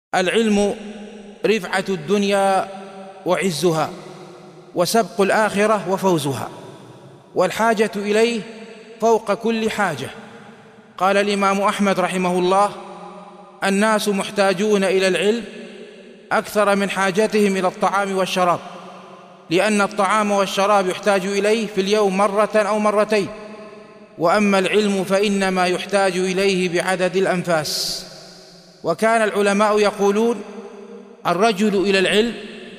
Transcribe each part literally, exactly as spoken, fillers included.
العلم رفعة الدنيا وعزها، وسبق الآخرة وفوزها، والحاجة إليه فوق كل حاجة. قال الإمام أحمد رحمه الله: الناس محتاجون إلى العلم أكثر من حاجتهم إلى الطعام والشراب، لأن الطعام والشراب يحتاج إليه في اليوم مرة أو مرتين، وأما العلم فإنما يحتاج إليه بعدد الأنفاس. وكان العلماء يقولون: الرجل إلى العلم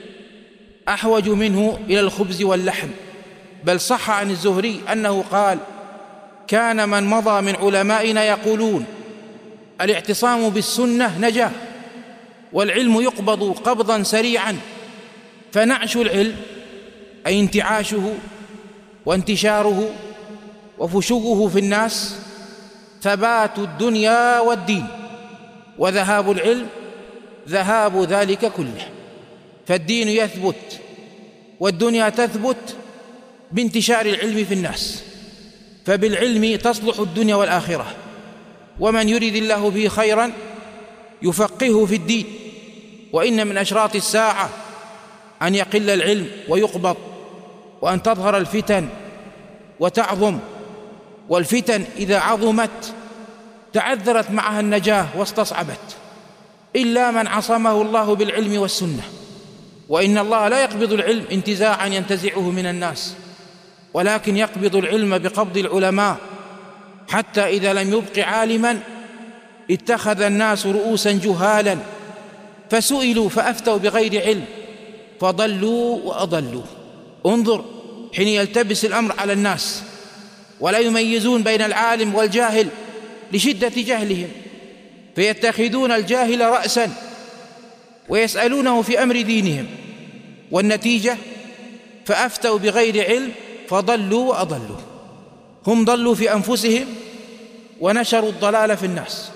أحوج منه إلى الخبز واللحم. بل صح عن الزهري أنه قال: كان من مضى من علمائنا يقولون: الاعتصام بالسنة نجاة، والعلم يقبض قبضا سريعا. فنعش العلم أي انتعاشه وانتشاره وفشوه في الناس ثبات الدنيا والدين، وذهاب العلم ذهاب ذلك كله. فالدين يثبت والدنيا تثبت بانتشار العلم في الناس، فبالعلم تصلح الدنيا والآخرة. ومن يرد الله به خيرا يفقهه في الدين. وإن من أشراط الساعة أن يقل العلم ويقبض، وأن تظهر الفتن وتعظم. والفتن إذا عظمت تعذرت معها النجاة واستصعبت، إلا من عصمه الله بالعلم والسنة. وإن الله لا يقبض العلم انتزاعا ينتزعه من الناس، ولكن يقبض العلم بقبض العلماء، حتى إذا لم يبق عالما اتخذ الناس رؤوسا جهالا فسئلوا فأفتوا بغير علم فضلوا وأضلوا. انظر حين يلتبس الأمر على الناس ولا يميزون بين العالم والجاهل لشدة جهلهم، فيتخذون الجاهل رأسا ويسألونه في أمر دينهم، والنتيجة فأفتوا بغير علم فضلوا وأضلوا. هم ضلوا في أنفسهم ونشروا الضلال في الناس.